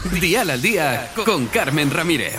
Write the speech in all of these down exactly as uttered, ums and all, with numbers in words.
Dial al Día con Carmen Ramírez.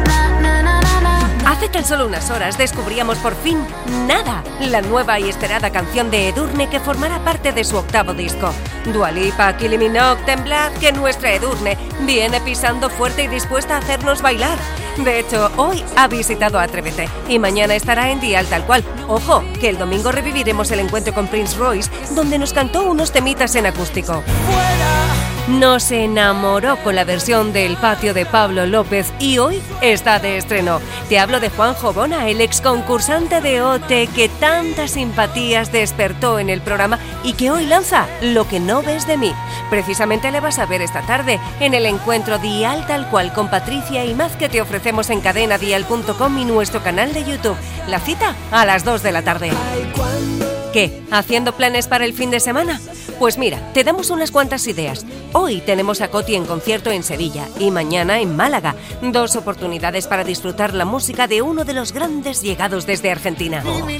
Hace tan solo unas horas descubríamos por fin Nada, la nueva y esperada canción de Edurne que formará parte de su octavo disco. Dua Lipa, Kylie Minogue, temblad que nuestra Edurne viene pisando fuerte y dispuesta a hacernos bailar. De hecho, hoy ha visitado Atrévete y mañana estará en Dial tal cual. Ojo, que el domingo reviviremos el encuentro con Prince Royce, donde nos cantó unos temitas en acústico. Nos enamoró con la versión del Patio de Pablo López y hoy está de estreno. Te hablo de Juanjo Bona, el ex concursante de O T que tantas simpatías despertó en el programa y que hoy lanza Lo que no ves de mí. Precisamente le vas a ver esta tarde en el encuentro Dial tal cual con Patricia y más que te ofrecemos en cadena dial punto com y nuestro canal de YouTube. La cita a las dos de la tarde. ¿Qué? ¿Haciendo planes para el fin de semana? Pues mira, te damos unas cuantas ideas. Hoy tenemos a Coti en concierto en Sevilla y mañana en Málaga. Dos oportunidades para disfrutar la música de uno de los grandes llegados desde Argentina.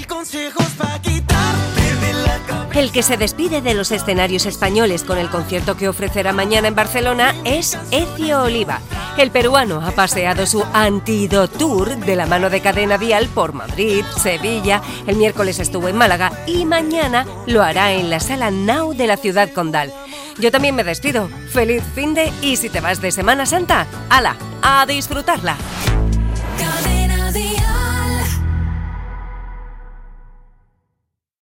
El que se despide de los escenarios españoles con el concierto que ofrecerá mañana en Barcelona es Ezio Oliva. El peruano ha paseado su Antidote Tour de la mano de Cadena Dial por Madrid, Sevilla, el miércoles estuvo en Málaga y mañana lo hará en la Sala Now de la ciudad condal. Yo también me despido. Feliz finde y si te vas de Semana Santa, ¡hala! ¡A disfrutarla!